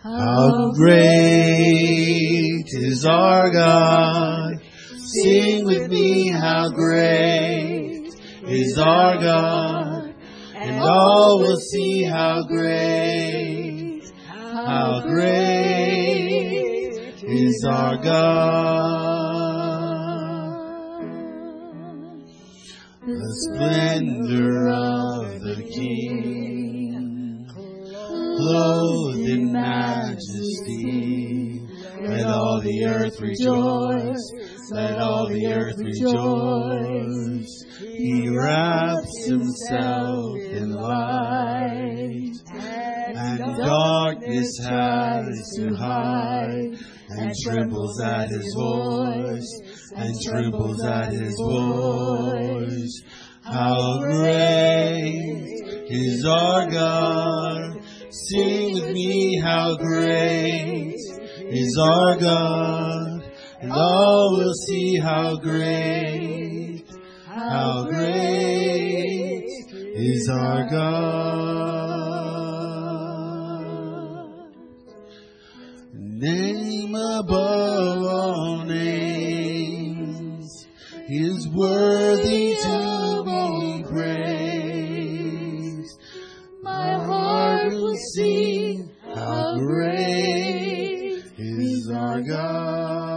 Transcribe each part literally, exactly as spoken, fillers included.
How great is our God. Sing with me, how great is our God. And all will see how great, how great is our God. The splendor of the King, clothed in majesty. Let all the earth rejoice. Let all the earth rejoice. He wraps himself in light, and darkness has to hide, and trembles at his voice, and trembles at his voice. How great is our God. Sing with me, how great is our God. And all will see how great, how great is our God. Name above all names is worthy to be praised. My heart will sing how great is our God.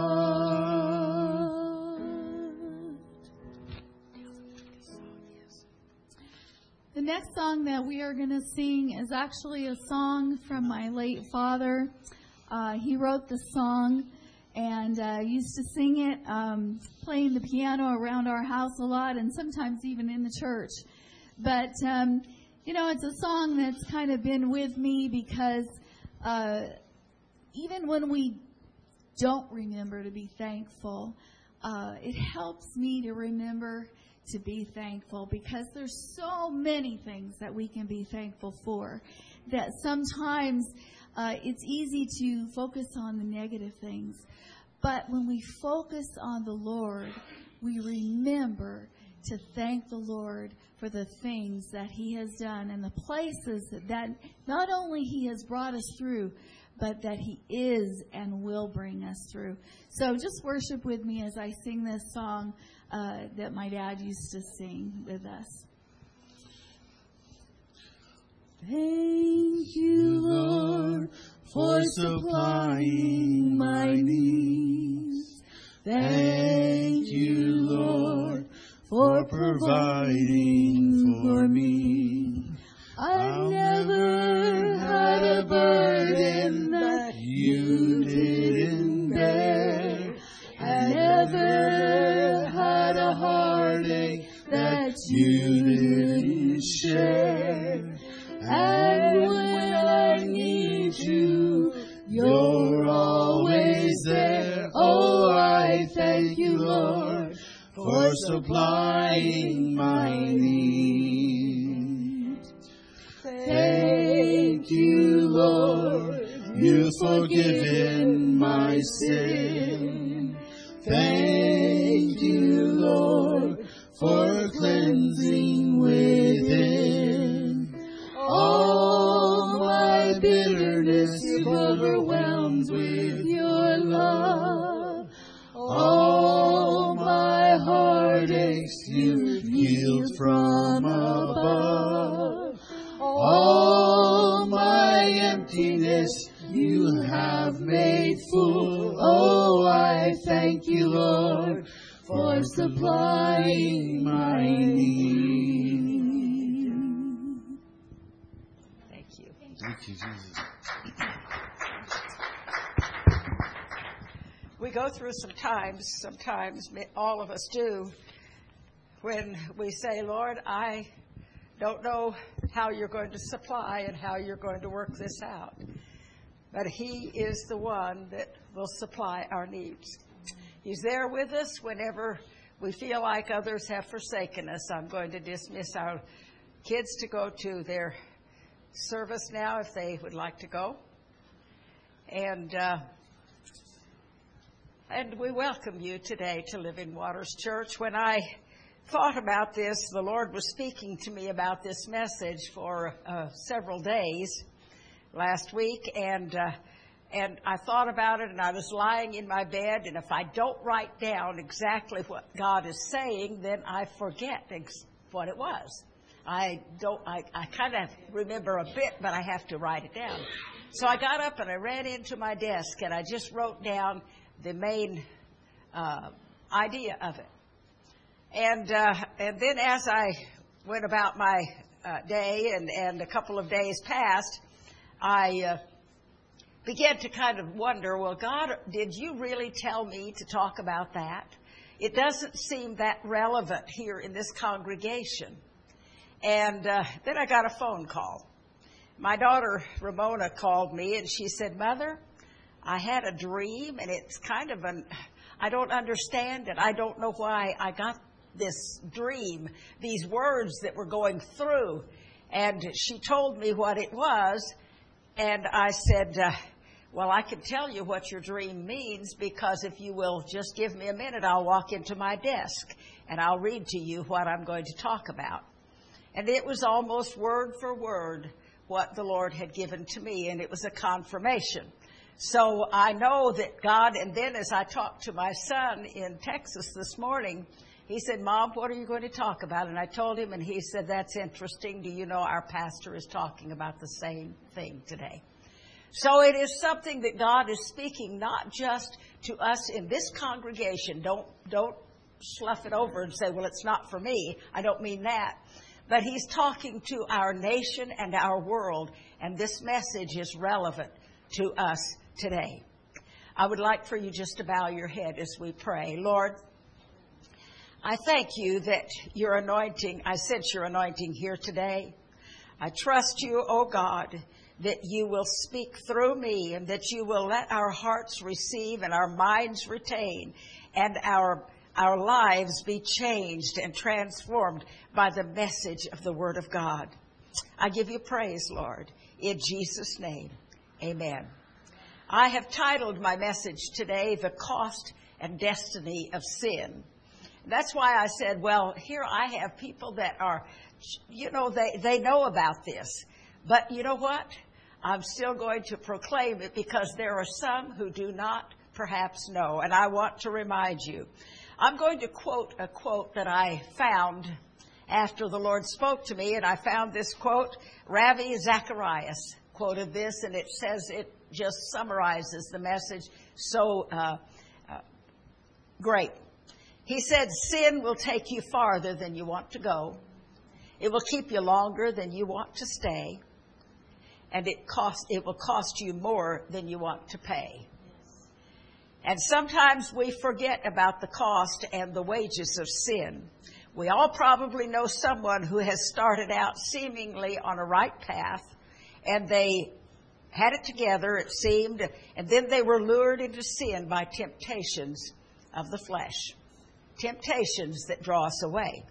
The next song that we are going to sing is actually a song from my late father. Uh, he wrote the song and uh, used to sing it, um, playing the piano around our house a lot and sometimes even in the church. But, um, you know, it's a song that's kind of been with me because uh, even when we don't remember to be thankful, uh, it helps me to remember to be thankful, because there's so many things that we can be thankful for that sometimes uh, it's easy to focus on the negative things. But when we focus on the Lord, we remember to thank the Lord for the things that He has done and the places that, that not only He has brought us through, but that He is and will bring us through. So just worship with me as I sing this song uh, that my dad used to sing with us. Thank you, Lord, for supplying my needs. Thank you, Lord, for providing for me. I've never had a burden that you didn't bear. I never had a heartache that you didn't share. And when I need you, you're always there. Oh, I thank you, Lord, for supplying my needs. Thank you, Lord, you've forgiven my sin. Thank you, Lord, for cleansing within. All my bitterness you've overwhelmed with your love. All my heartaches you've healed from above. All my emptiness you have made full. Oh, I thank you, Lord, for supplying my need. Thank you. Thank you, Jesus. We go through some times, sometimes all of us do, when we say, Lord, I don't know how you're going to supply and how you're going to work this out. But He is the one that will supply our needs. He's there with us whenever we feel like others have forsaken us. I'm going to dismiss our kids to go to their service now if they would like to go. And uh, and we welcome you today to Living Waters Church. When I thought about this, the Lord was speaking to me about this message for uh, several days. last week, and uh, and I thought about it, and I was lying in my bed, and if I don't write down exactly what God is saying, then I forget ex- what it was. I don't. I, I kind of remember a bit, but I have to write it down. So I got up and I ran into my desk, and I just wrote down the main uh, idea of it. And uh, and then as I went about my uh, day, and, and a couple of days passed, I uh, began to kind of wonder, well, God, did you really tell me to talk about that? It doesn't seem that relevant here in this congregation. And uh, then I got a phone call. My daughter, Ramona, called me, and she said, Mother, I had a dream, and it's kind of an, I don't understand it. I don't know why I got this dream, these words that were going through. And she told me what it was, and I said, uh, well, I can tell you what your dream means, because if you will just give me a minute, I'll walk into my desk, and I'll read to you what I'm going to talk about. And it was almost word for word what the Lord had given to me, and it was a confirmation. So I know that God, and then as I talked to my son in Texas this morning, he said, Mom, what are you going to talk about? And I told him, and he said, that's interesting. Do you know our pastor is talking about the same thing today? So it is something that God is speaking not just to us in this congregation. Don't, don't slough it over and say, well, it's not for me. I don't mean that. But he's talking to our nation and our world, and this message is relevant to us today. I would like for you just to bow your head as we pray. Lord, I thank you that your anointing, I sense your anointing here today. I trust you, oh God, that you will speak through me, and that you will let our hearts receive and our minds retain, and our our lives be changed and transformed by the message of the Word of God. I give you praise, Lord, in Jesus' name. Amen. I have titled my message today, The Cost and Destiny of Sin. That's why I said, well, here I have people that are, you know, they, they know about this. But you know what? I'm still going to proclaim it, because there are some who do not perhaps know. And I want to remind you. I'm going to quote a quote that I found after the Lord spoke to me, and I found this quote. Ravi Zacharias quoted this, and it says, it just summarizes the message so uh, uh, great. He said, sin will take you farther than you want to go. It will keep you longer than you want to stay. And it cost, it will cost you more than you want to pay. And sometimes we forget about the cost and the wages of sin. We all probably know someone who has started out seemingly on a right path, and they had it together, it seemed, and then they were lured into sin by temptations of the flesh, temptations that draw us away.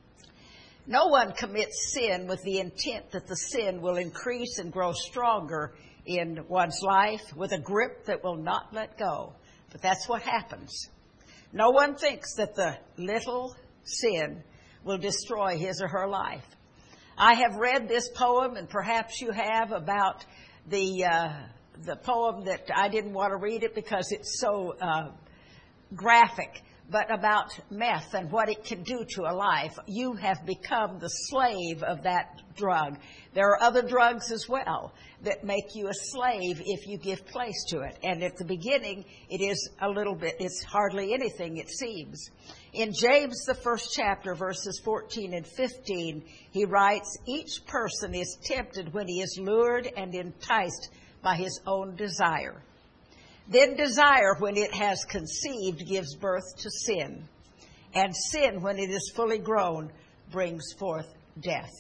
No one commits sin with the intent that the sin will increase and grow stronger in one's life with a grip that will not let go. But that's what happens. No one thinks that the little sin will destroy his or her life. I have read this poem, and perhaps you have, about the uh, the poem that I didn't want to read it because it's so uh, graphic, but about meth and what it can do to a life. You have become the slave of that drug. There are other drugs as well that make you a slave if you give place to it. And at the beginning, it is a little bit, it's hardly anything, it seems. In James, the first chapter, verses fourteen and fifteen, he writes, each person is tempted when he is lured and enticed by his own desire. Then desire, when it has conceived, gives birth to sin. And sin, when it is fully grown, brings forth death.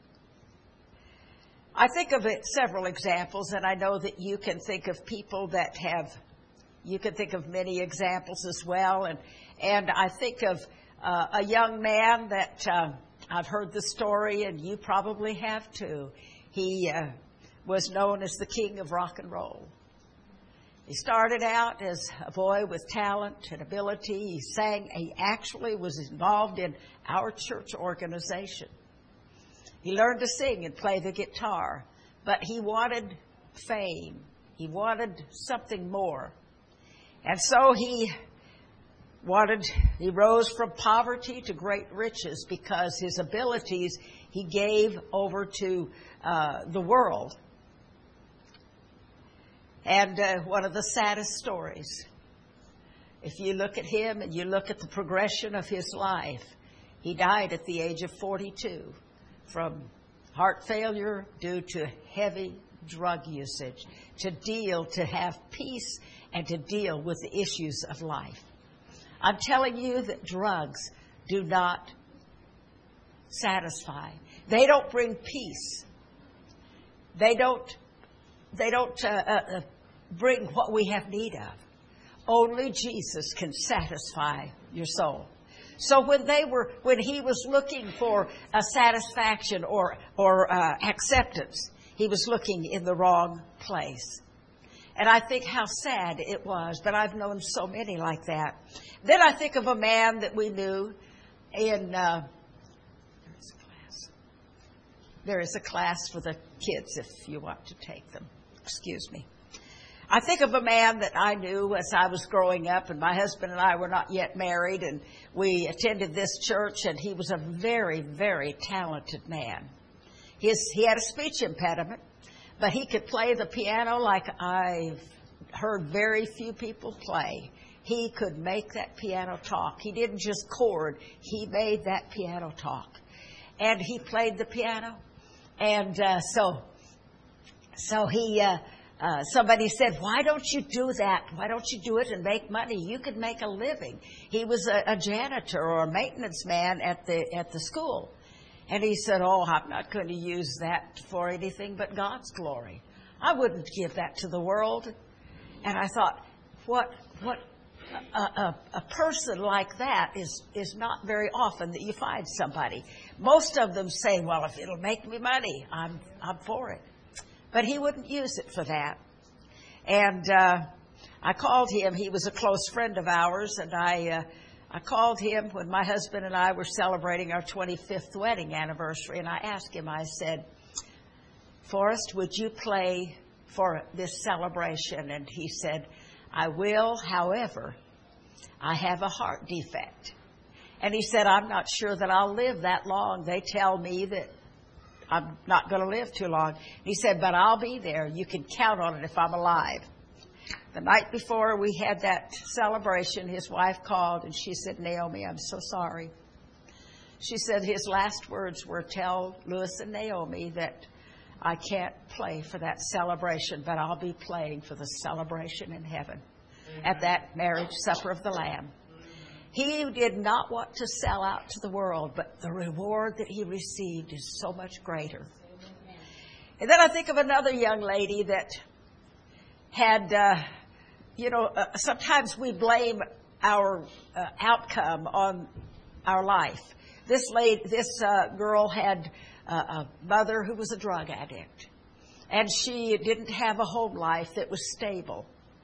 I think of it, several examples, and I know that you can think of people that have, you can think of many examples as well. And, and I think of uh, a young man that uh, I've heard the story, and you probably have too. He uh, was known as the king of rock and roll. He started out as a boy with talent and ability. He sang, he actually was involved in our church organization. He learned to sing and play the guitar, but he wanted fame. He wanted something more. And so he wanted, he rose from poverty to great riches because his abilities he gave over to uh, the world. And uh, one of the saddest stories, if you look at him and you look at the progression of his life, he died at the age of forty-two from heart failure due to heavy drug usage, to deal, to have peace and to deal with the issues of life. I'm telling you that drugs do not satisfy. They don't bring peace. They don't, they don't uh, uh, bring what we have need of. Only Jesus can satisfy your soul. So when they were, when he was looking for a satisfaction or or uh, acceptance, he was looking in the wrong place. And I think how sad it was, but I've known so many like that. Then I think of a man that we knew in, uh, there is a class. There is a class for the kids if you want to take them. Excuse me. I think of a man that I knew as I was growing up, and my husband and I were not yet married, and we attended this church, and he was a very, very talented man. His, he had a speech impediment, but he could play the piano like I've heard very few people play. He could make that piano talk. He didn't just chord. He made that piano talk. And he played the piano. And uh, so so he... Uh, Uh, somebody said, why don't you do that? Why don't you do it and make money? You could make a living. He was a, a janitor or a maintenance man at the at the school. And he said, oh, I'm not going to use that for anything but God's glory. I wouldn't give that to the world. And I thought, what what a, a, a person like that is, is not very often that you find somebody. Most of them say, well, if it'll make me money, I'm I'm for it. But he wouldn't use it for that. And uh, I called him. He was a close friend of ours. And I uh, I called him when my husband and I were celebrating our twenty-fifth wedding anniversary. And I asked him, I said, Forrest, would you play for this celebration? And he said, I will. However, I have a heart defect. And he said, I'm not sure that I'll live that long. They tell me that I'm not going to live too long. He said, but I'll be there. You can count on it if I'm alive. The night before we had that celebration, his wife called and she said, Naomi, I'm so sorry. She said his last words were, tell Louis and Naomi that I can't play for that celebration, but I'll be playing for the celebration in heaven at that marriage supper of the Lamb. He did not want to sell out to the world, but the reward that he received is so much greater. And then I think of another young lady that had, uh, you know, uh, sometimes we blame our uh, outcome on our life. This lady, this uh, girl had uh, a mother who was a drug addict, and she didn't have a home life that was stable.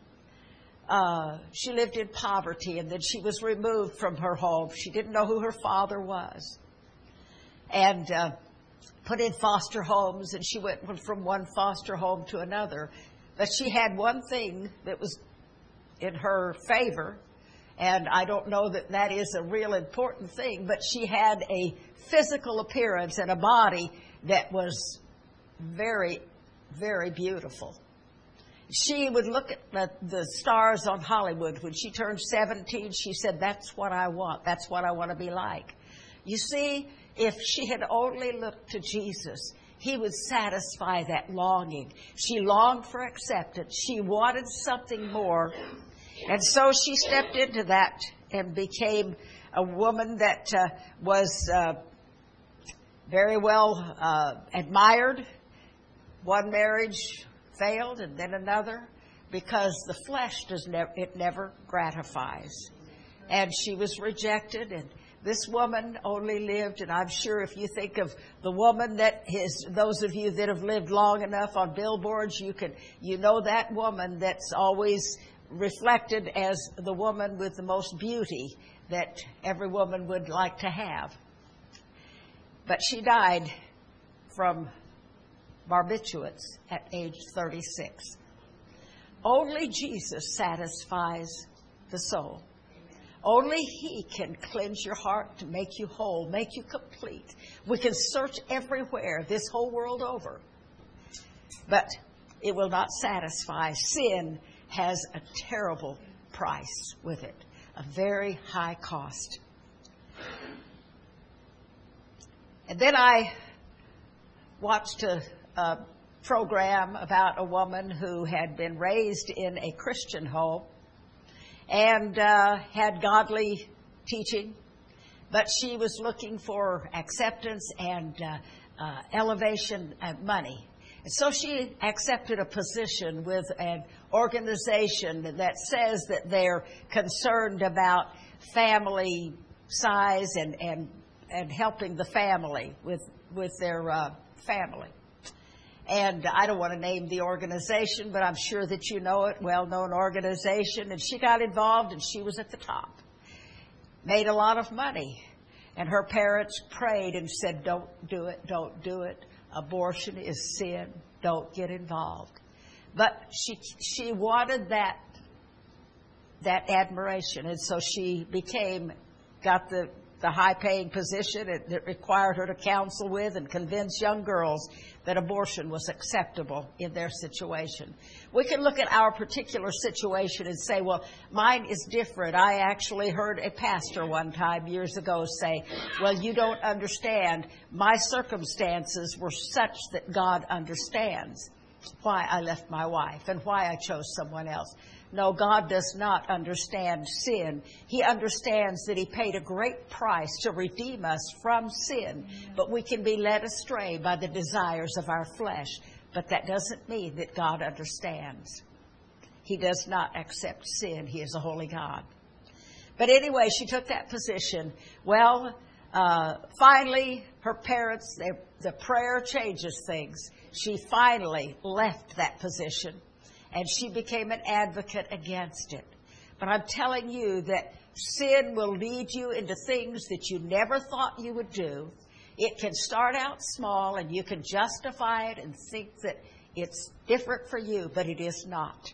Uh, she lived in poverty, and then she was removed from her home. She didn't know who her father was. And uh, put in foster homes, and she went from one foster home to another. But she had one thing that was in her favor, and I don't know that that is a real important thing, but she had a physical appearance and a body that was very, very beautiful. She would look at the, the stars on Hollywood. When she turned seventeen, she said, that's what I want. That's what I want to be like. You see, if she had only looked to Jesus, he would satisfy that longing. She longed for acceptance. She wanted something more. And so she stepped into that and became a woman that uh, was uh, very well uh, admired. One marriage failed, and then another, because the flesh does never, it never gratifies. And she was rejected, and this woman only lived, and I'm sure if you think of the woman that is, those of you that have lived long enough on billboards, you can, you know that woman that's always reflected as the woman with the most beauty that every woman would like to have. But she died from barbiturates at age thirty-six. Only Jesus satisfies the soul. Only He can cleanse your heart to make you whole, make you complete. We can search everywhere, this whole world over, but it will not satisfy. Sin has a terrible price with it, a very high cost. And then I watched a, a program about a woman who had been raised in a Christian home and uh, had godly teaching, but she was looking for acceptance and uh, uh, elevation and money. And so she accepted a position with an organization that says that they're concerned about family size and, and, and helping the family with, with their uh, family. And I don't want to name the organization, but I'm sure that you know it, well-known organization. And she got involved, and she was at the top. Made a lot of money. And her parents prayed and said, don't do it, don't do it. Abortion is sin. Don't get involved. But she she wanted that, that admiration. And so she became, got the, the high-paying position it, it required her to counsel with and convince young girls that abortion was acceptable in their situation. We can look at our particular situation and say, well, mine is different. I actually heard a pastor one time years ago say, well, you don't understand. My circumstances were such that God understands why I left my wife and why I chose someone else. No, God does not understand sin. He understands that He paid a great price to redeem us from sin. But we can be led astray by the desires of our flesh. But that doesn't mean that God understands. He does not accept sin. He is a holy God. But anyway, she took that position. Well, uh, finally, her parents, they, the prayer changes things. She finally left that position. And she became an advocate against it. But I'm telling you that sin will lead you into things that you never thought you would do. It can start out small and you can justify it and think that it's different for you, but it is not.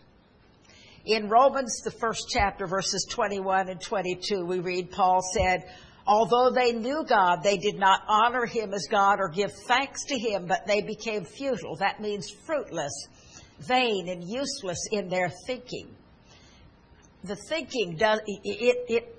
In Romans, the first chapter, verses twenty-one and twenty-two, we read, Paul said, although they knew God, they did not honor Him as God or give thanks to Him, but they became futile. That means fruitless, vain and useless in their thinking. The thinking does it, it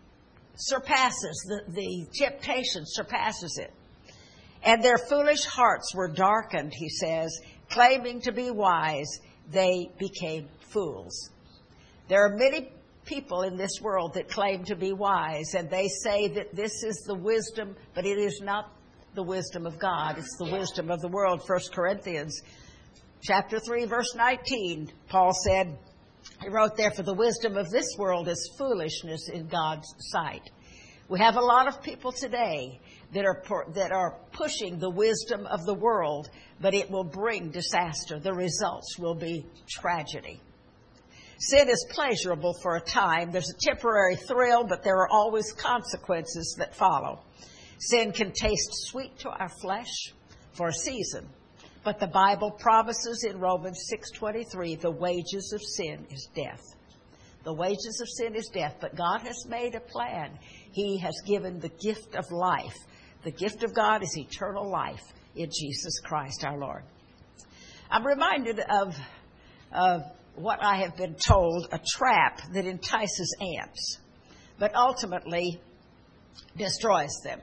surpasses the, the temptation surpasses it. And their foolish hearts were darkened, he says, claiming to be wise, they became fools. There are many people in this world that claim to be wise, and they say that this is the wisdom, but it is not the wisdom of God. It's the wisdom of the world. First Corinthians Chapter three, verse nineteen, Paul said, he wrote there, for the wisdom of this world is foolishness in God's sight. We have a lot of people today that are that are pushing the wisdom of the world, but it will bring disaster. The results will be tragedy. Sin is pleasurable for a time. There's a temporary thrill, but there are always consequences that follow. Sin can taste sweet to our flesh for a season. But the Bible promises in Romans six twenty-three, the wages of sin is death. The wages of sin is death, but God has made a plan. He has given the gift of life. The gift of God is eternal life in Jesus Christ our Lord. I'm reminded of, of what I have been told, a trap that entices ants, but ultimately destroys them.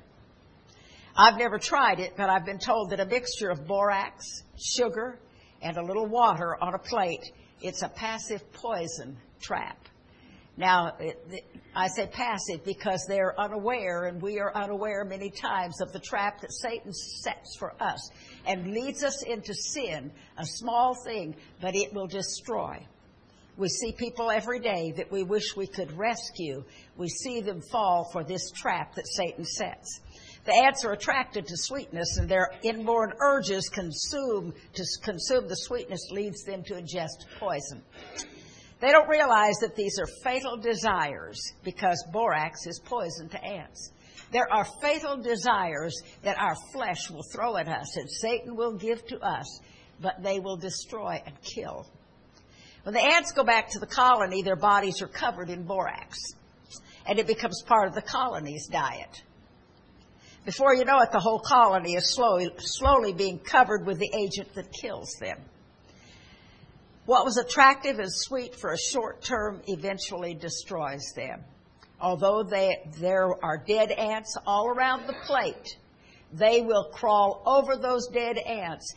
I've never tried it, but I've been told that a mixture of borax, sugar, and a little water on a plate, it's a passive poison trap. Now, it, it, I say passive because they're unaware, and we are unaware many times of the trap that Satan sets for us and leads us into sin, a small thing, but it will destroy. We see people every day that we wish we could rescue. We see them fall for this trap that Satan sets. The ants are attracted to sweetness, and their inborn urges consume to consume the sweetness leads them to ingest poison. They don't realize that these are fatal desires because borax is poison to ants. There are fatal desires that our flesh will throw at us and Satan will give to us, but they will destroy and kill. When the ants go back to the colony, their bodies are covered in borax, and it becomes part of the colony's diet. Before you know it, the whole colony is slowly, slowly being covered with the agent that kills them. What was attractive and sweet for a short term eventually destroys them. Although they, there are dead ants all around the plate, they will crawl over those dead ants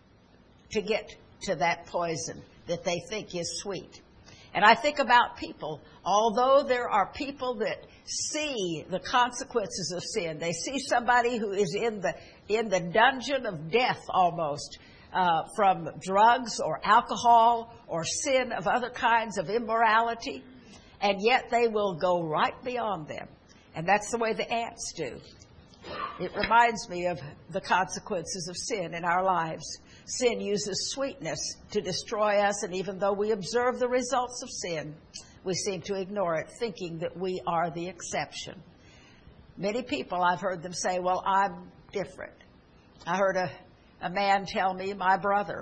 to get to that poison that they think is sweet. And I think about people, although there are people that see the consequences of sin, they see somebody who is in the in the dungeon of death almost, uh, from drugs or alcohol or sin of other kinds of immorality, and yet they will go right beyond them. And that's the way the ants do. It reminds me of the consequences of sin in our lives. Sin uses sweetness to destroy us, and even though we observe the results of sin, we seem to ignore it, thinking that we are the exception. Many people, I've heard them say, well, I'm different. I heard a, a man tell me, my brother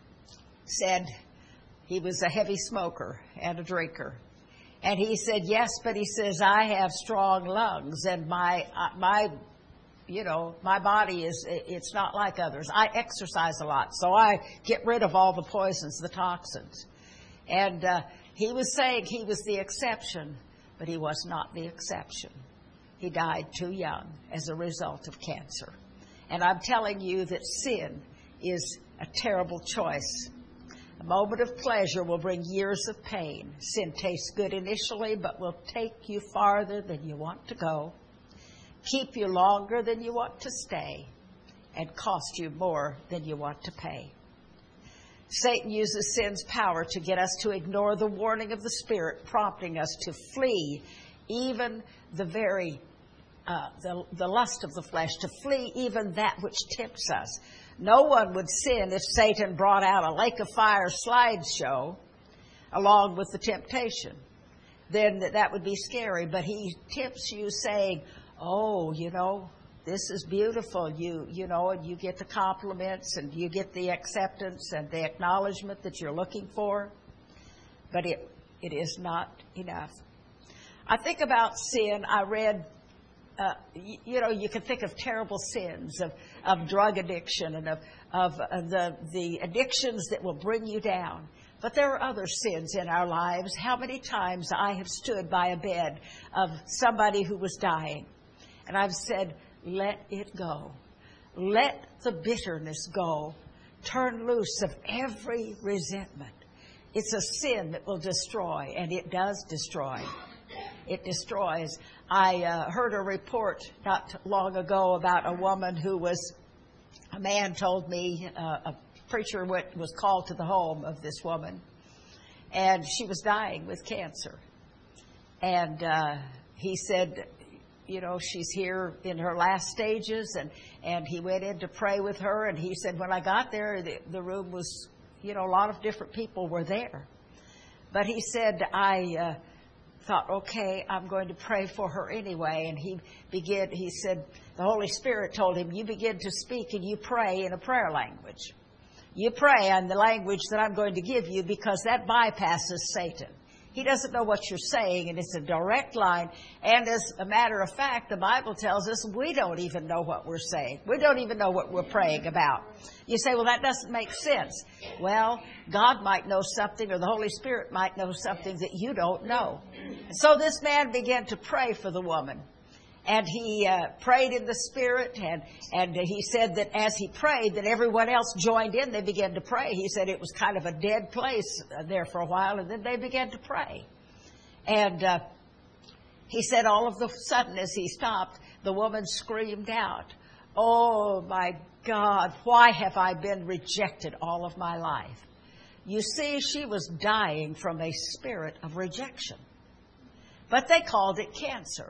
said he was a heavy smoker and a drinker. And he said, yes, but he says, I have strong lungs, and my uh, my you know, my body is, it's not like others. I exercise a lot, so I get rid of all the poisons, the toxins. And uh, he was saying he was the exception, but he was not the exception. He died too young as a result of cancer. And I'm telling you that sin is a terrible choice. A moment of pleasure will bring years of pain. Sin tastes good initially, but will take you farther than you want to go, keep you longer than you want to stay, and cost you more than you want to pay. Satan uses sin's power to get us to ignore the warning of the Spirit, prompting us to flee even the very, uh, the, the lust of the flesh, to flee even that which tempts us. No one would sin if Satan brought out a lake of fire slideshow along with the temptation. Then that would be scary, but he tempts you saying, oh, you know, this is beautiful. You, you know, and you get the compliments and you get the acceptance and the acknowledgement that you're looking for. But it, it is not enough. I think about sin. I read, uh, you, you know, you can think of terrible sins of, of drug addiction and of, of uh, the, the addictions that will bring you down. But there are other sins in our lives. How many times I have stood by a bed of somebody who was dying, and I've said, let it go. Let the bitterness go. Turn loose of every resentment. It's a sin that will destroy, and it does destroy. It destroys. I uh, heard a report not long ago about a woman who was, a man told me, uh, a preacher went, was called to the home of this woman, and she was dying with cancer. And uh, he said, you know, she's here in her last stages, and, and he went in to pray with her, and he said, when I got there, the, the room was, you know, a lot of different people were there. But he said, I uh, thought, okay, I'm going to pray for her anyway. And he began, he said, the Holy Spirit told him, you begin to speak and you pray in a prayer language. You pray in the language that I'm going to give you, because that bypasses Satan. He doesn't know what you're saying, and it's a direct line. And as a matter of fact, the Bible tells us we don't even know what we're saying. We don't even know what we're praying about. You say, well, that doesn't make sense. Well, God might know something, or the Holy Spirit might know something that you don't know. And so this man began to pray for the woman. And he uh, prayed in the Spirit, and, and he said that as he prayed, that everyone else joined in. They began to pray. He said it was kind of a dead place there for a while, and then they began to pray. And uh, he said all of a sudden, as he stopped, the woman screamed out, oh, my God, why have I been rejected all of my life? You see, she was dying from a spirit of rejection. But they called it cancer.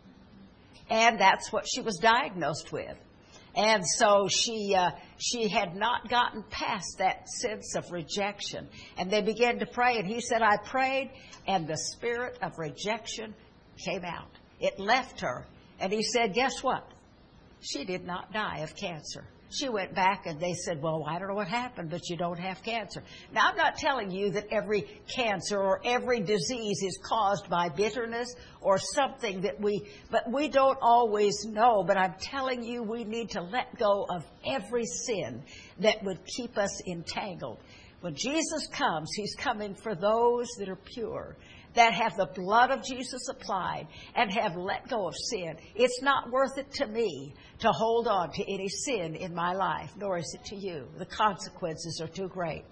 And that's what she was diagnosed with. And so she uh, she had not gotten past that sense of rejection. And they began to pray. And he said, I prayed, and the spirit of rejection came out. It left her. And he said, guess what? She did not die of cancer. She went back and they said, well, I don't know what happened, but you don't have cancer. Now, I'm not telling you that every cancer or every disease is caused by bitterness or something that we, but we don't always know. But I'm telling you, we need to let go of every sin that would keep us entangled. When Jesus comes, he's coming for those that are pure, that have the blood of Jesus applied and have let go of sin. It's not worth it to me to hold on to any sin in my life, nor is it to you. The consequences are too great.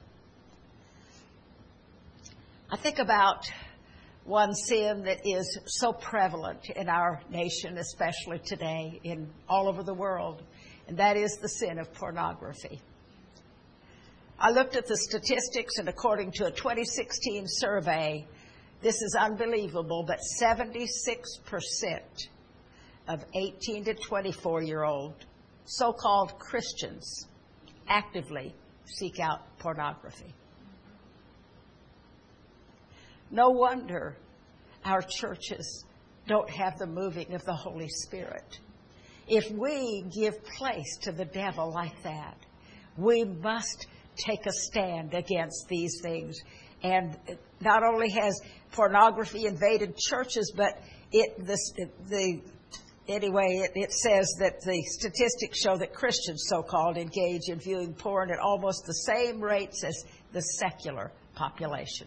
I think about one sin that is so prevalent in our nation, especially today, in all over the world, and that is the sin of pornography. I looked at the statistics, and according to a twenty sixteen survey, this is unbelievable, but seventy-six percent of eighteen to twenty-four-year-old so-called Christians actively seek out pornography. No wonder our churches don't have the moving of the Holy Spirit. If we give place to the devil like that, we must take a stand against these things. And not only has pornography invaded churches, but it the, the anyway, it, it says that the statistics show that Christians, so-called, engage in viewing porn at almost the same rates as the secular population.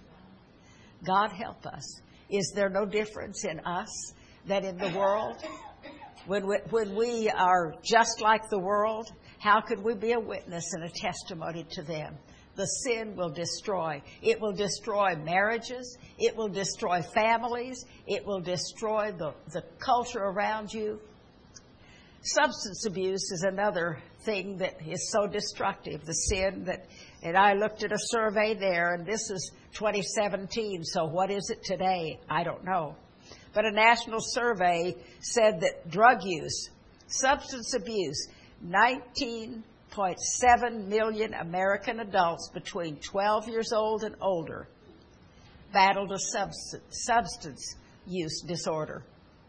God help us. Is there no difference in us than in the world? When we, when we are just like the world, how could we be a witness and a testimony to them? The sin will destroy. It will destroy marriages. It will destroy families. It will destroy the, the culture around you. Substance abuse is another thing that is so destructive. The sin that, and I looked at a survey there, and this is twenty seventeen, so what is it today? I don't know. But a national survey said that drug use, substance abuse, nineteen point seven million American adults between twelve years old and older battled a substance, substance use disorder.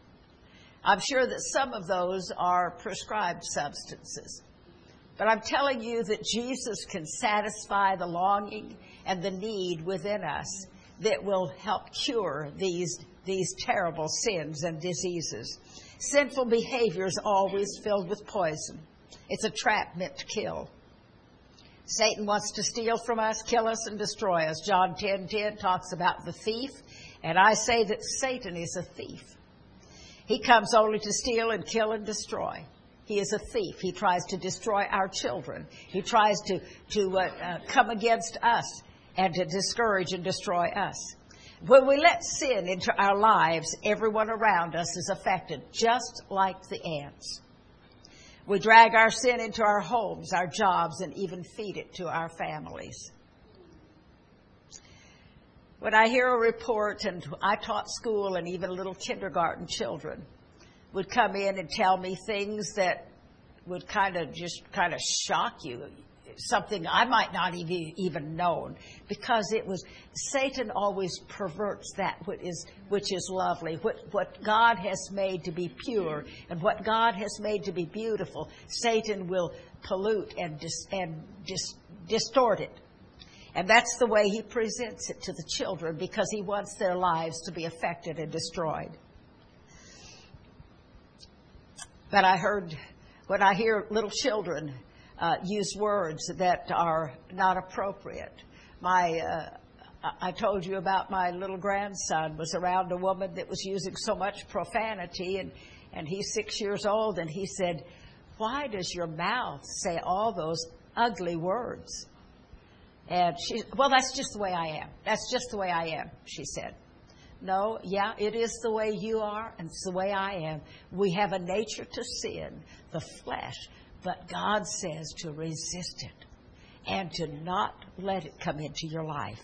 I'm sure that some of those are prescribed substances. But I'm telling you that Jesus can satisfy the longing and the need within us that will help cure these, these terrible sins and diseases. Sinful behavior is always filled with poison. It's a trap meant to kill. Satan wants to steal from us, kill us, and destroy us. John ten ten talks about the thief, and I say that Satan is a thief. He comes only to steal and kill and destroy. He is a thief. He tries to destroy our children. He tries to, to uh, uh, come against us and to discourage and destroy us. When we let sin into our lives, everyone around us is affected, just like the ants. We drag our sin into our homes, our jobs, and even feed it to our families. When I hear a report, and I taught school, and even little kindergarten children would come in and tell me things that would kind of just kind of shock you, something I might not even even known, because it was Satan always perverts that which is which is lovely, what what God has made to be pure and what God has made to be beautiful. Satan will pollute and dis, and dis, distort it, and that's the way he presents it to the children, because he wants their lives to be affected and destroyed. But I heard when I hear little children Uh, use words that are not appropriate. My, uh, I told you about my little grandson was around a woman that was using so much profanity, and, and he's six years old, and he said, "Why does your mouth say all those ugly words?" And she, "Well, that's just the way I am. That's just the way I am," she said. "No, yeah, it is the way you are, and it's the way I am. We have a nature to sin, the flesh. But God says to resist it and to not let it come into your life."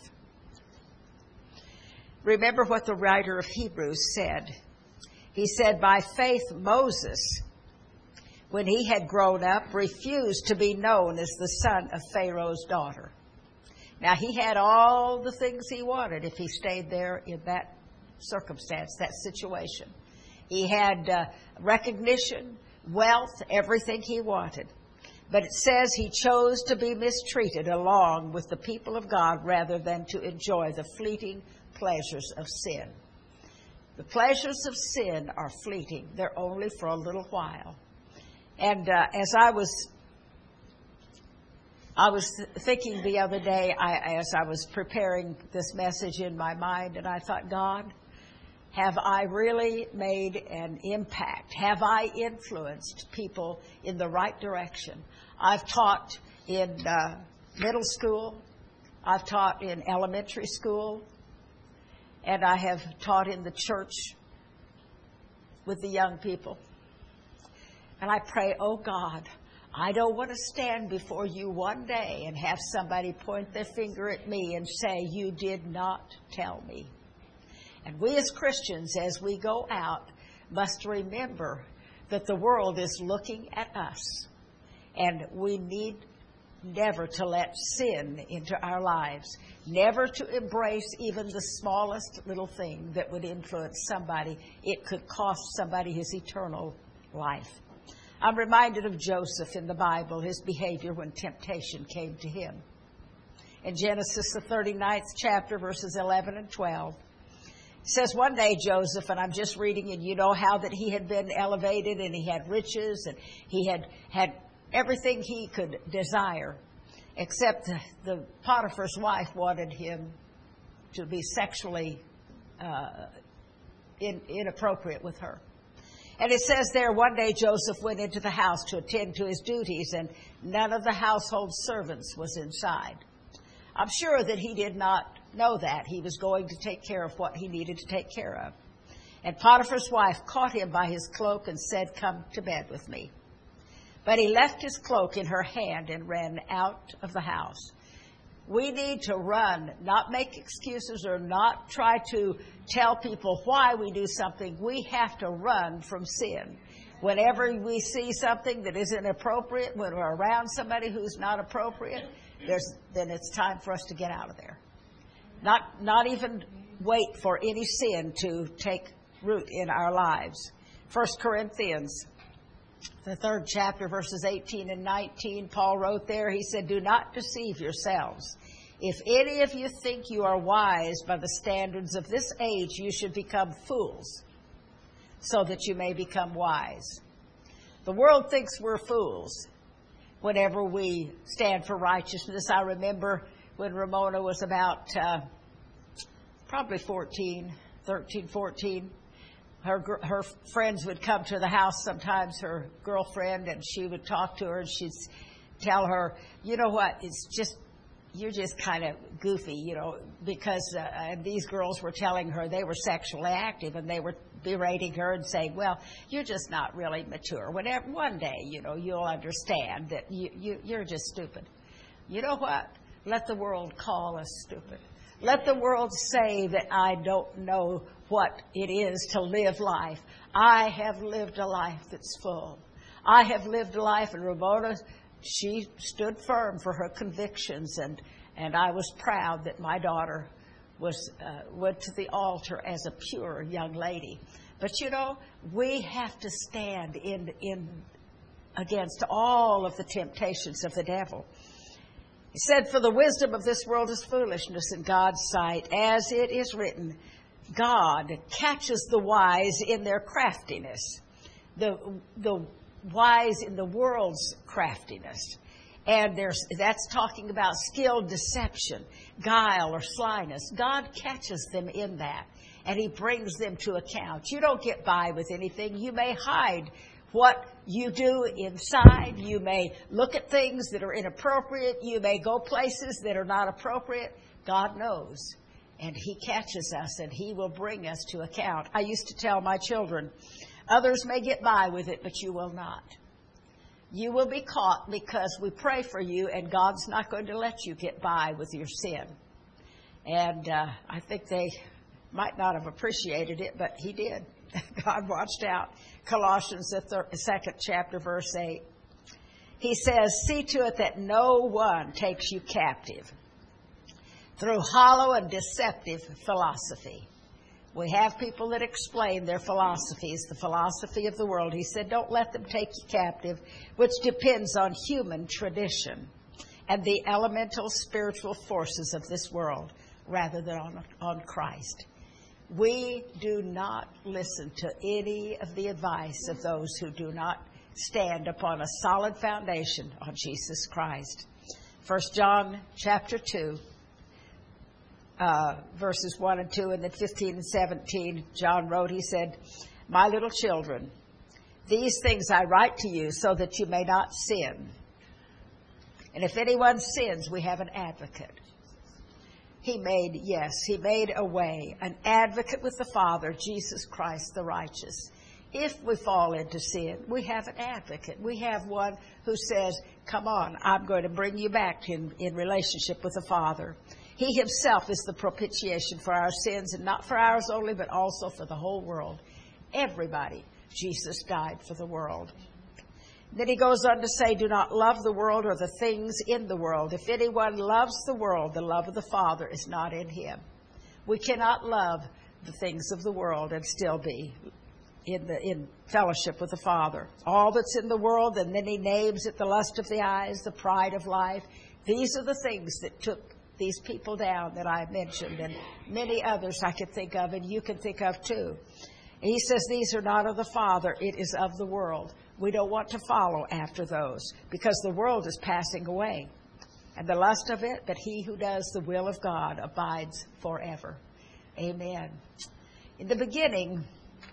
Remember what the writer of Hebrews said. He said, "By faith Moses, when he had grown up, refused to be known as the son of Pharaoh's daughter." Now, he had all the things he wanted if he stayed there in that circumstance, that situation. He had uh, recognition, wealth, everything he wanted. But it says he chose to be mistreated along with the people of God rather than to enjoy the fleeting pleasures of sin. The pleasures of sin are fleeting. They're only for a little while. And uh, as I was I was thinking the other day, I, as I was preparing this message in my mind, and I thought, God, have I really made an impact? Have I influenced people in the right direction? I've taught in uh, middle school. I've taught in elementary school. And I have taught in the church with the young people. And I pray, oh God, I don't want to stand before you one day and have somebody point their finger at me and say, you did not tell me. And we as Christians, as we go out, must remember that the world is looking at us. And we need never to let sin into our lives. Never to embrace even the smallest little thing that would influence somebody. It could cost somebody his eternal life. I'm reminded of Joseph in the Bible, his behavior when temptation came to him. In Genesis, the thirty-ninth chapter, verses eleven and twelve, it says, one day Joseph, and I'm just reading, and you know how that he had been elevated, and he had riches, and he had had everything he could desire, except the, the Potiphar's wife wanted him to be sexually uh, in, inappropriate with her. And it says there, one day Joseph went into the house to attend to his duties, and none of the household servants was inside. I'm sure that he did not know that. He was going to take care of what he needed to take care of. And Potiphar's wife caught him by his cloak and said, come to bed with me. But he left his cloak in her hand and ran out of the house. We need to run, not make excuses or not try to tell people why we do something. We have to run from sin. Whenever we see something that isn't appropriate, when we're around somebody who's not appropriate, there's, then it's time for us to get out of there. Not, not even wait for any sin to take root in our lives. First Corinthians, the third chapter, verses eighteen and nineteen, Paul wrote there, he said, do not deceive yourselves. If any of you think you are wise by the standards of this age, you should become fools, so that you may become wise. The world thinks we're fools whenever we stand for righteousness. I remember when Ramona was about uh, probably fourteen, thirteen, fourteen, Her her friends would come to the house sometimes, her girlfriend, and she would talk to her, and she'd tell her, you know what, it's just, you're just kind of goofy, you know, because uh, and these girls were telling her they were sexually active, and they were berating her and saying, well, you're just not really mature. Whenever, one day, you know, you'll understand that you, you, you're just stupid. You know what? Let the world call us stupid. Let the world say that I don't know what it is to live life. I have lived a life that's full. I have lived a life, and Ramona, she stood firm for her convictions, and, and I was proud that my daughter was uh, went to the altar as a pure young lady. But, you know, we have to stand in in against all of the temptations of the devil. He said, for the wisdom of this world is foolishness in God's sight. As it is written, God catches the wise in their craftiness. The, the wise in the world's craftiness. And there's, that's talking about skilled deception, guile or slyness. God catches them in that, and he brings them to account. You don't get by with anything. You may hide what you do inside. You may look at things that are inappropriate. You may go places that are not appropriate. God knows, and he catches us, and he will bring us to account. I used to tell my children, others may get by with it, but you will not. You will be caught because we pray for you, and God's not going to let you get by with your sin. And uh, I think they might not have appreciated it, but he did. God watched out. Colossians, the third, second chapter, verse eight. He says, see to it that no one takes you captive through hollow and deceptive philosophy, We have people that explain their philosophies, the philosophy of the world. He said, don't let them take you captive, which depends on human tradition and the elemental spiritual forces of this world rather than on, on Christ. We do not listen to any of the advice of those who do not stand upon a solid foundation on Jesus Christ. First John chapter two. Uh, verses one and two, and then fifteen and seventeen, John wrote, he said, my little children, these things I write to you so that you may not sin. And if anyone sins, we have an advocate. He made, yes, he made a way, an advocate with the Father, Jesus Christ the righteous. If we fall into sin, we have an advocate. We have one who says, come on, I'm going to bring you back in, in relationship with the Father. He himself is the propitiation for our sins, and not for ours only, but also for the whole world. Everybody, Jesus died for the world. Then he goes on to say, do not love the world or the things in the world. If anyone loves the world, the love of the Father is not in him. We cannot love the things of the world and still be in the in fellowship with the Father. All that's in the world, and then he names it, the lust of the eyes, the pride of life. These are the things that took these people down that I mentioned, and many others I could think of, and you can think of too. And he says these are not of the Father, it is of the world. We don't want to follow after those, because the world is passing away, and the lust of it, but he who does the will of God abides forever. Amen. In the beginning,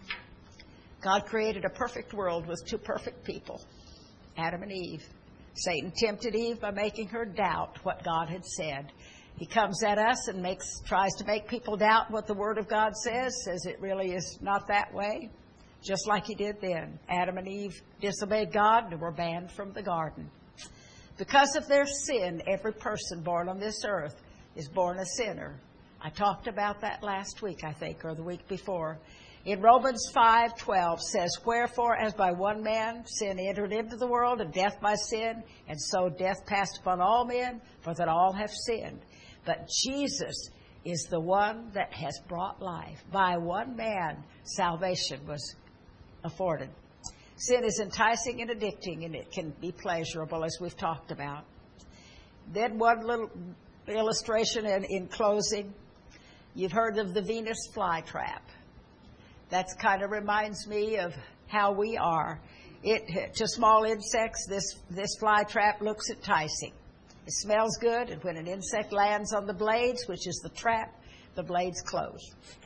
God created a perfect world with two perfect people, Adam and Eve. Satan tempted Eve by making her doubt what God had said. He comes at us and makes tries to make people doubt what the Word of God says, says it really is not that way, just like he did then. Adam and Eve disobeyed God and were banned from the garden. Because of their sin, every person born on this earth is born a sinner. I talked about that last week, I think, or the week before. In Romans five twelve says, wherefore, as by one man sin entered into the world, and death by sin, and so death passed upon all men, for that all have sinned. But Jesus is the one that has brought life. By one man, salvation was afforded. Sin is enticing and addicting, and it can be pleasurable, as we've talked about. Then one little illustration in, in closing. You've heard of the Venus flytrap. That kind of reminds me of how we are. It to small insects, this this fly trap looks enticing. It smells good, and when an insect lands on the blades, which is the trap, the blades close,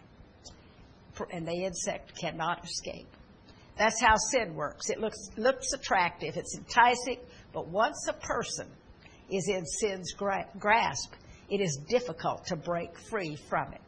and the insect cannot escape. That's how sin works. It looks looks attractive. It's enticing, but once a person is in sin's gra- grasp, it is difficult to break free from it.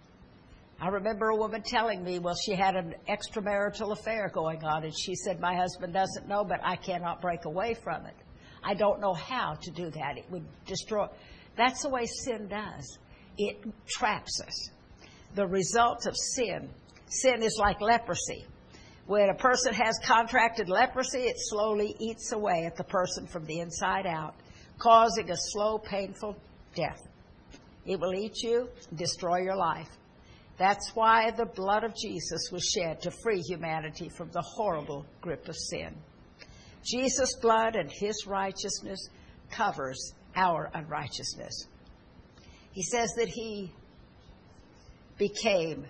I remember a woman telling me, well, she had an extramarital affair going on, and she said, my husband doesn't know, but I cannot break away from it. I don't know how to do that. It would destroy. That's the way sin does. It traps us. The result of sin, sin is like leprosy. When a person has contracted leprosy, it slowly eats away at the person from the inside out, causing a slow, painful death. It will eat you, destroy your life. That's why the blood of Jesus was shed to free humanity from the horrible grip of sin. Jesus' blood and his righteousness covers our unrighteousness. He says that he became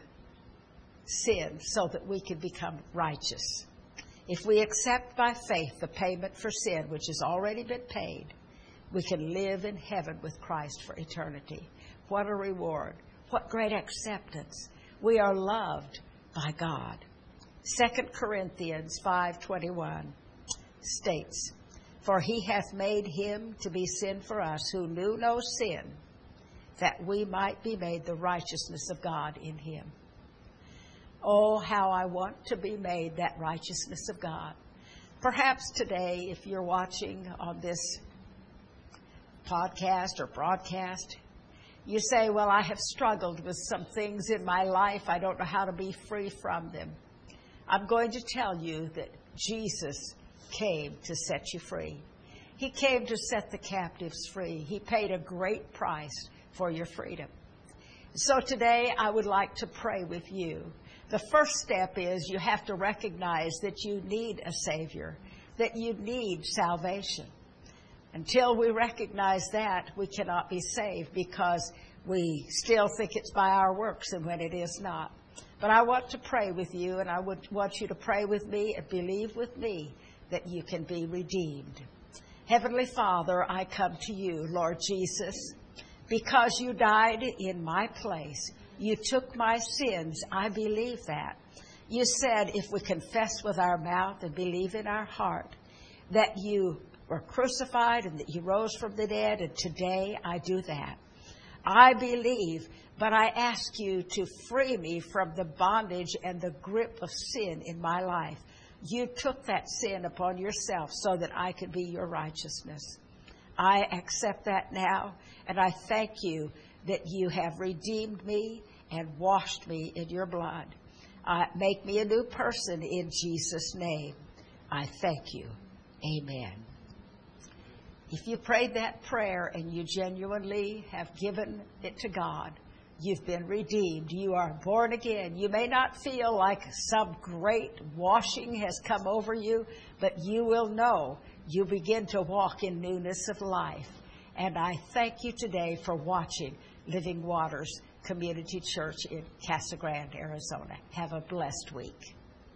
sin so that we could become righteous. If we accept by faith the payment for sin, which has already been paid, we can live in heaven with Christ for eternity. What a reward. What great acceptance. We are loved by God. Second Corinthians five twenty-one states, for he hath made him to be sin for us who knew no sin, that we might be made the righteousness of God in him. Oh, how I want to be made that righteousness of God. Perhaps today, if you're watching on this podcast or broadcast, you say, well, I have struggled with some things in my life. I don't know how to be free from them. I'm going to tell you that Jesus came to set you free. He came to set the captives free. He paid a great price for your freedom. So today I would like to pray with you. The first step is you have to recognize that you need a Savior, that you need salvation. Until we recognize that, we cannot be saved because we still think it's by our works and when it is not. But I want to pray with you, and I would want you to pray with me and believe with me that you can be redeemed. Heavenly Father, I come to you, Lord Jesus, because you died in my place. You took my sins. I believe that. You said if we confess with our mouth and believe in our heart that you were crucified and that you rose from the dead, and today I do that. I believe, but I ask you to free me from the bondage and the grip of sin in my life. You took that sin upon yourself so that I could be your righteousness. I accept that now, and I thank you that you have redeemed me and washed me in your blood. Uh, make me a new person in Jesus' name. I thank you. Amen. If you prayed that prayer and you genuinely have given it to God, you've been redeemed. You are born again. You may not feel like some great washing has come over you, but you will know you begin to walk in newness of life. And I thank you today for watching Living Waters Community Church in Casa Grande, Arizona. Have a blessed week.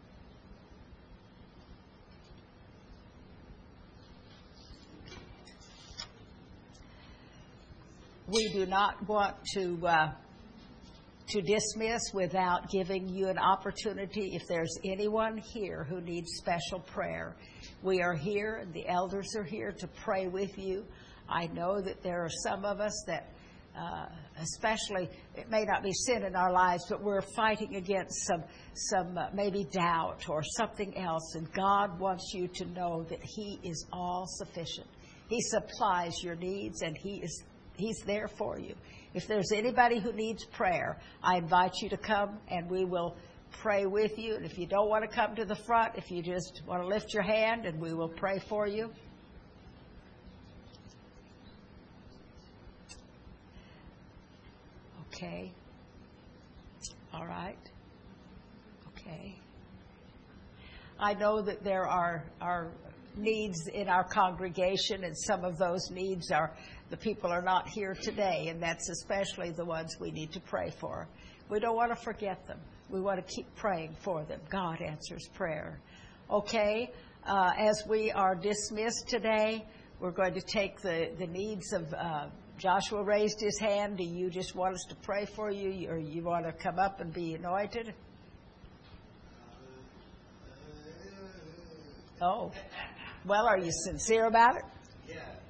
We do not want to uh, to dismiss without giving you an opportunity. If there's anyone here who needs special prayer, we are here, and the elders are here to pray with you. I know that there are some of us that, uh, especially, it may not be sin in our lives, but we're fighting against some, some uh, maybe doubt or something else, and God wants you to know that He is all sufficient. He supplies your needs, and He is He's there for you. If there's anybody who needs prayer, I invite you to come and we will pray with you. And if you don't want to come to the front, if you just want to lift your hand and we will pray for you. Okay. All right. Okay. I know that there are, are needs in our congregation, and some of those needs are the people are not here today, and that's especially the ones we need to pray for. We don't want to forget them. We want to keep praying for them. God answers prayer. Okay, uh, as we are dismissed today, we're going to take the, the needs of uh, Joshua raised his hand. Do you just want us to pray for you, or you want to come up and be anointed? Oh, well, are you sincere about it? Yeah.